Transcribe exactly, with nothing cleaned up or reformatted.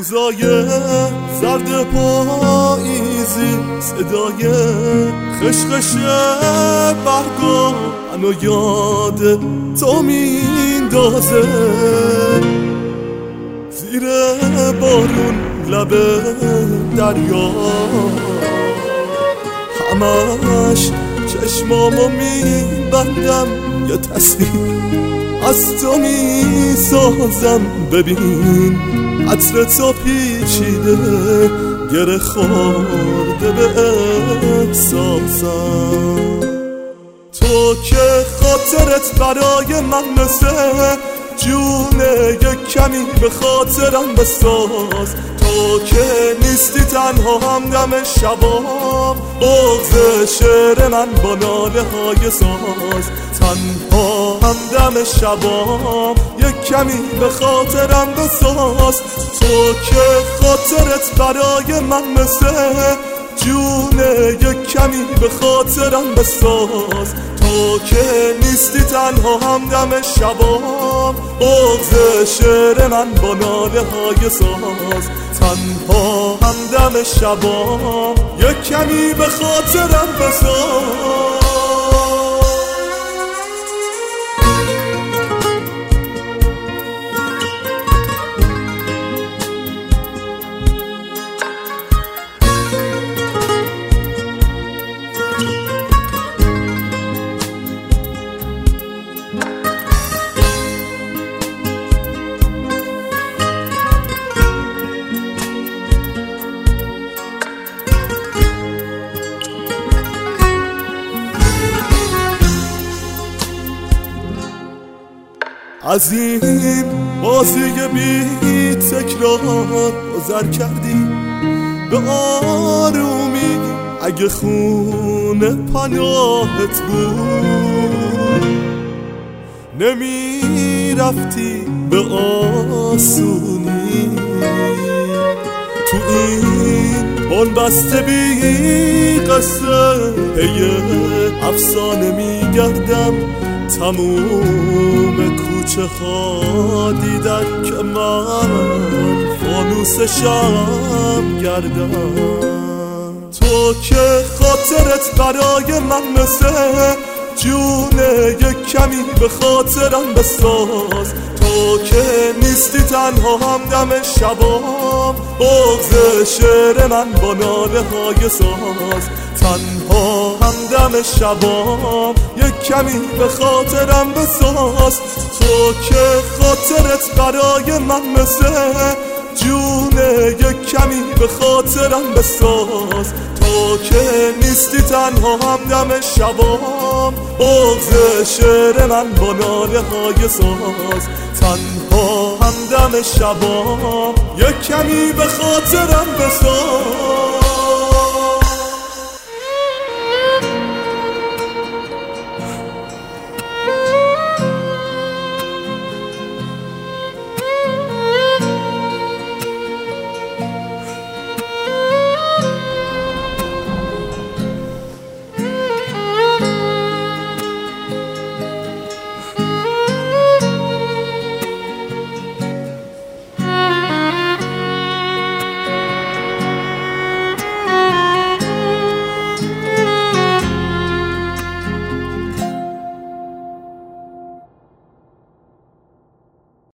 روزای زرد پاییزی، صدای خشخش برگا منو یاد تو میندازه. زیر بارون لب دریا همش چشمامو میبندم، یه تصویر از تو میسازم. ببین عطر تو پیچیده گره خورده به احساسم. تو که خاطرت برای من مثل جونه، یک کمی به خاطرم بساز. تو که نیستی تنها همدم شبام، بغض شعر من با ناله های ساز. تنها همدم شبام، یک کمی به خاطرم بساز. تو که خاطرت برای من مثل جونه، یک کمی به خاطرم بساز. تو که نیستی تنها همدم شبام، بغض شعر من با ناله های ساز. تنها همدم شبام، یک کمی به خاطرم بساز. از این بازی بی تکرار گذر کردی به آرومی. اگه خونه پناهت بود نمی رفتی به آسونی. تو این بنبسته بی قصه هی افسانه می گردم. تموم کوچه ها دیدن که من فانوسشم گردم. تو که خاطرت برای من مثل جونه، یک کمی به خاطرم بساز. تو که نیستی تنها همدم شبام، بغض شعر من با ناله های ساز. تنها همدم شبام، یک کمی به خاطرم بساز. تو که خاطرت برای من مثل جونه، یک کمی به خاطرم بساز. تو که نیستی تنها همدم شبام، بغض شعر من با ناله های ساز. تنها همدم شبام، یک کمی به خاطرم بساز.